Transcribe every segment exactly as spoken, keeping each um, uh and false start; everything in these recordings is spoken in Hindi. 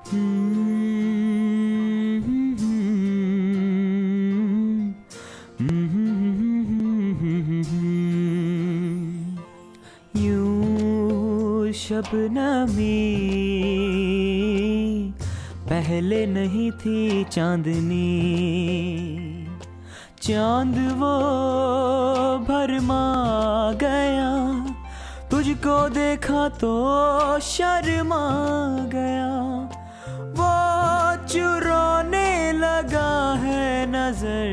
यूं शबनमी पहले नहीं थी चांदनी, चांद वो भरमा गया, तुझको देखा तो शर्मा गया। वो चुराने लगा है नजर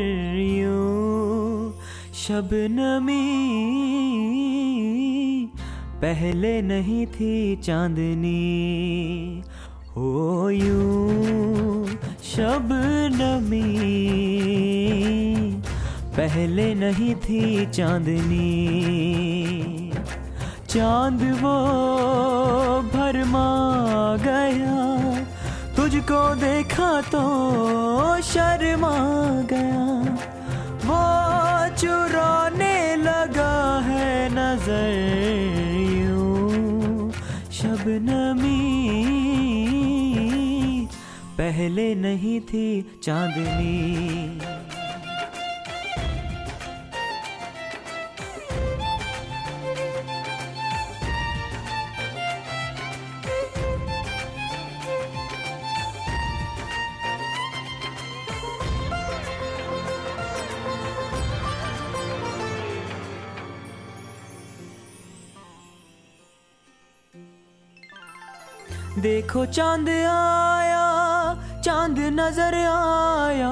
यूं शबनमी पहले नहीं थी चांदनी। हो यूं शबनमी पहले नहीं थी चांदनी, चांद वो भरमा गया, तुझको देखा तो शर्मा गया। वो चुराने लगा है नजर यूं शबनमी पहले नहीं थी चांदनी। देखो चांद आया, चांद नजर आया,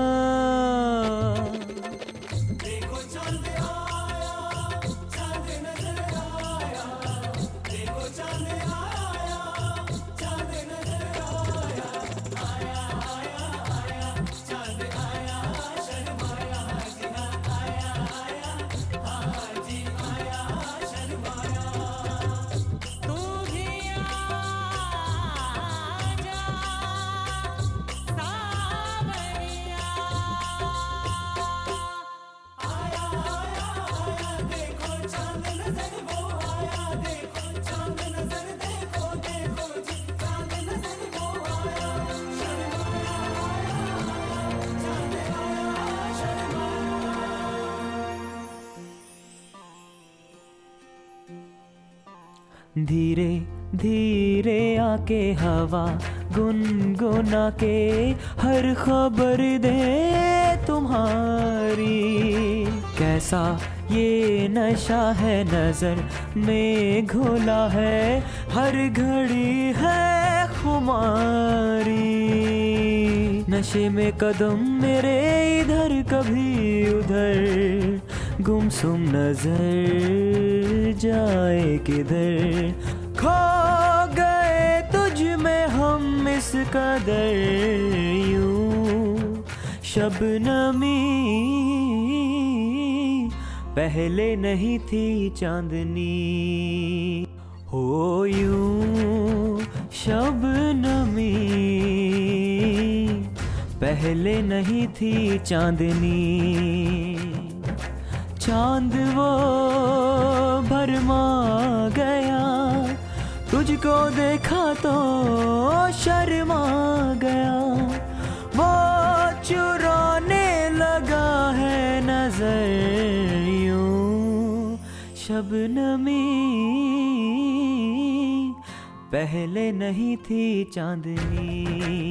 देखो चांद आया, चांद नजर आया, देखो चांद आया, चांद नजर आया, आया आया आया चांद आया, शर्माया हसीना आया आया, हाँ जी आया शर्माया। तू भी धीरे धीरे आके हवा गुनगुना के हर खबर दे तुम्हारी। कैसा ये नशा है नजर में घोला है, हर घड़ी है खुमारी। नशे में कदम मेरे इधर कभी उधर, गुमसुम नजर जाए किधर। खो गए तुझ में हम इस कदर यूं शबनमी पहले नहीं थी चांदनी। हो यूं शबनमी पहले नहीं थी चांदनी, चांद वो भरमा गया, तुझको देखा तो शर्मा गया। वो चुराने लगा है नजर यूं शबनमी पहले नहीं थी चांदनी।